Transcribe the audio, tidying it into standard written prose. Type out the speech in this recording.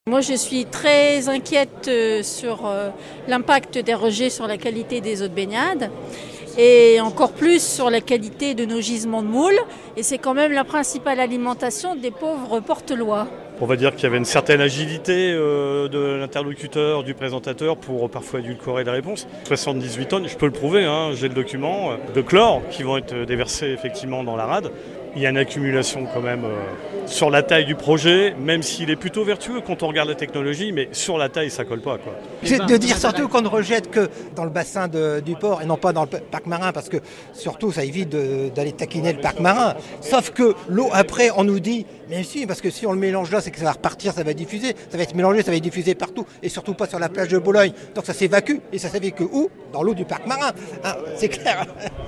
Moi, je suis très inquiète sur l'impact des rejets sur la qualité des eaux de baignade et encore plus sur la qualité de nos gisements de moules. Et c'est quand même la principale alimentation des pauvres porte-lois. On va dire qu'il y avait une certaine agilité de l'interlocuteur, du présentateur pour parfois édulcorer les réponses. 78 tonnes, je peux le prouver, j'ai le document, de chlore qui vont être déversés effectivement dans la rade. Il y a une accumulation quand même sur la taille du projet, même s'il est plutôt vertueux quand on regarde la technologie, mais sur la taille ça colle pas, quoi. C'est de dire surtout qu'on ne rejette que dans le bassin du port et non pas dans le parc marin, parce que surtout ça évite d'aller taquiner le parc marin. Sauf que l'eau après on nous dit, mais si, parce que si on le mélange là c'est que ça va repartir, ça va diffuser, ça va être mélangé, ça va être diffusé partout et surtout pas sur la plage de Boulogne. Donc ça s'évacue et ça s'évacue où ? Dans l'eau du parc marin, c'est clair.